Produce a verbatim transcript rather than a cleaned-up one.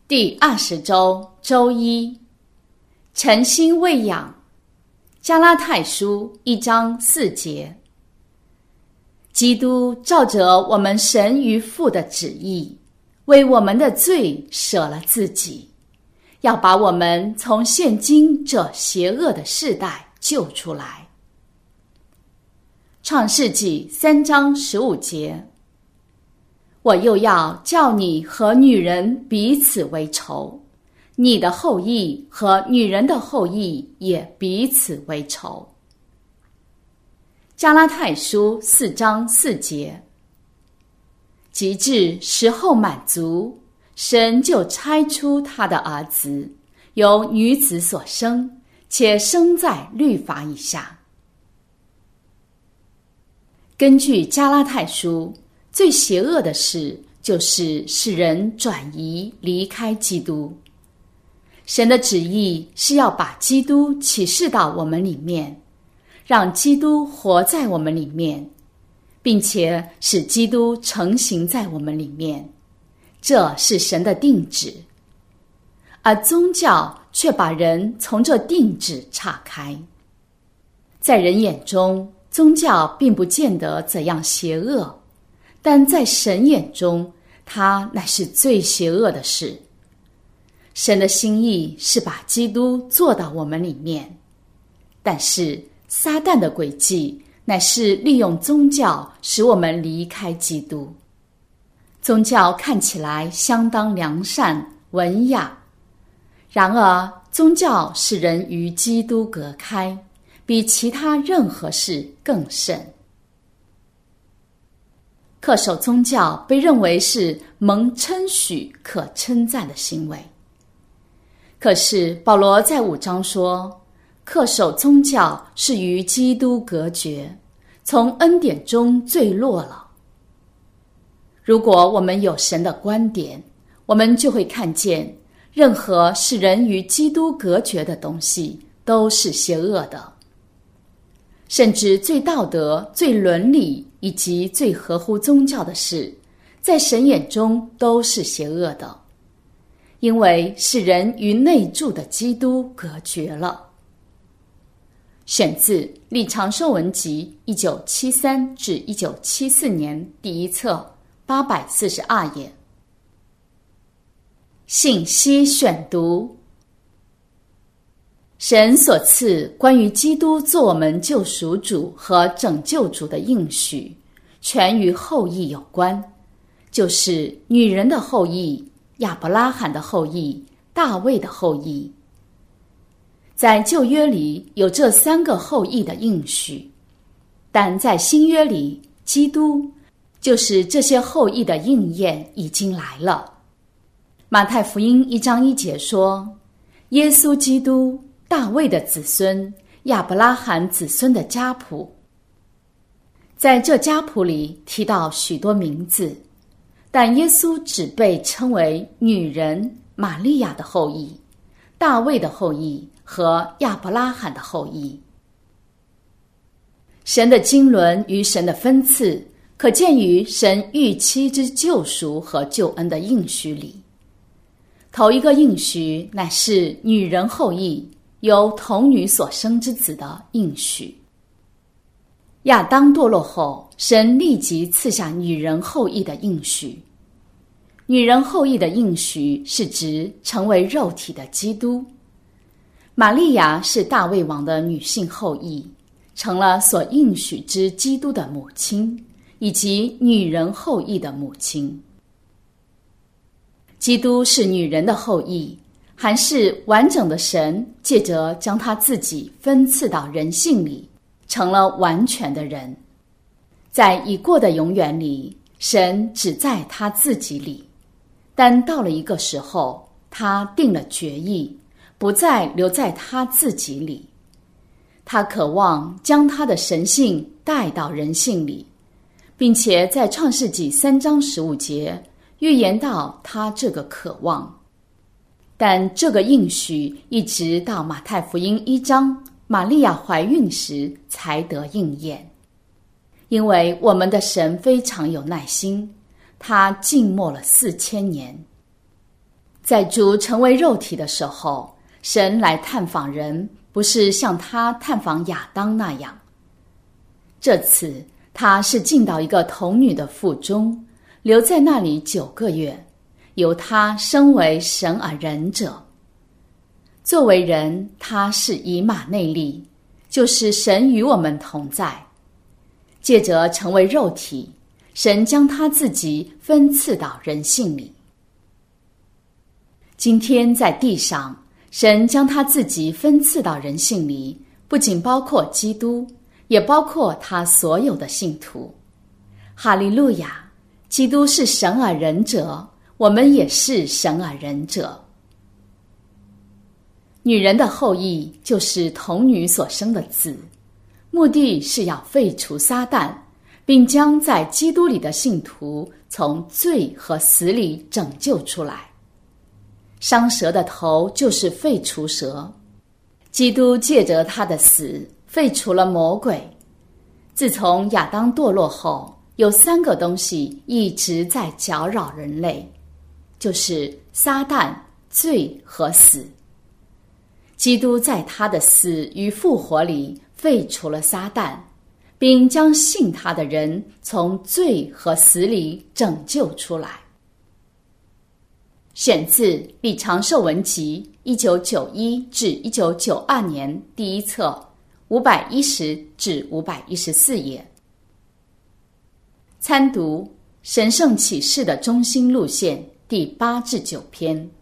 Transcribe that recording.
第二十周周一，诚心喂养。加拉太书一章四节，基督照着我们神与父的旨意，为我们的罪舍了自己，要把我们从现今这邪恶的世代救出来。创世纪三章十五节，我又要叫你和女人彼此为仇，你的后裔和女人的后裔也彼此为仇。加拉太书四章四节，及至时候满足，神就差出他的儿子，由女子所生，且生在律法以下。根据加拉太书，最邪恶的事就是使人转移离开基督。神的旨意是要把基督启示到我们里面，让基督活在我们里面，并且使基督成形在我们里面，这是神的定旨。而宗教却把人从这定旨岔开。在人眼中，宗教并不见得怎样邪恶，但在神眼中，它乃是最邪恶的事。神的心意是把基督做到我们里面，但是撒旦的诡计乃是利用宗教使我们离开基督。宗教看起来相当良善文雅，然而宗教使人与基督隔开，比其他任何事更甚。恪守宗教被认为是蒙称许可称赞的行为，可是保罗在五章说，恪守宗教是与基督隔绝，从恩典中坠落了。如果我们有神的观点，我们就会看见，任何使人与基督隔绝的东西都是邪恶的，甚至最道德、最伦理以及最合乎宗教的事，在神眼中都是邪恶的，因为使人与内住的基督隔绝了。选自《立长寿文集》一九七三至一九七四年第一册八百四十二页。信息选读。神所赐关于基督做我们救赎主和拯救主的应许，全与后裔有关，就是女人的后裔、亚伯拉罕的后裔、大卫的后裔。在旧约里有这三个后裔的应许，但在新约里，基督就是这些后裔的应验已经来了。马太福音一章一节说，耶稣基督，大卫的子孙，亚伯拉罕子孙的家谱。在这家谱里提到许多名字，但耶稣只被称为女人玛利亚的后裔、大卫的后裔和亚伯拉罕的后裔。神的经纶与神的分赐可见于神预期之救赎和救恩的应许里。头一个应许乃是女人后裔，由童女所生之子的应许。亚当堕落后，神立即赐下女人后裔的应许。女人后裔的应许是指成为肉体的基督。玛利亚是大卫王的女性后裔，成了所应许之基督的母亲，以及女人后裔的母亲。基督是女人的后裔，还是完整的神借着将他自己分赐到人性里，成了完全的人。在已过的永远里，神只在他自己里，但到了一个时候，他定了决议，不再留在他自己里。他渴望将他的神性带到人性里，并且在创世纪三章十五节预言到他这个渴望。但这个应许一直到马太福音一章玛利亚怀孕时才得应验。因为我们的神非常有耐心，他静默了四千年。 在主成为肉体的时候，神来探访人，不是像他探访亚当那样。这次他是进到一个童女的腹中，留在那里九个月，由他升为神而人者。作为人，他是以马内利，就是神与我们同在。借着成为肉体，神将他自己分赐到人性里。今天在地上，神将他自己分赐到人性里，不仅包括基督，也包括他所有的信徒。哈利路亚！基督是神而人者，我们也是神而人者。女人的后裔就是童女所生的子，目的是要废除撒旦，并将在基督里的信徒从罪和死里拯救出来。伤蛇的头就是废除蛇，基督借着他的死废除了魔鬼。自从亚当堕落后，有三个东西一直在搅扰人类，就是撒旦、罪和死。基督在他的死与复活里废除了撒旦，并将信他的人从罪和死里拯救出来。选自《李长寿文集》一九九一至一九九二年第一册五百一十至五百一十四页。参读《神圣启示的中心路线》第八至九篇。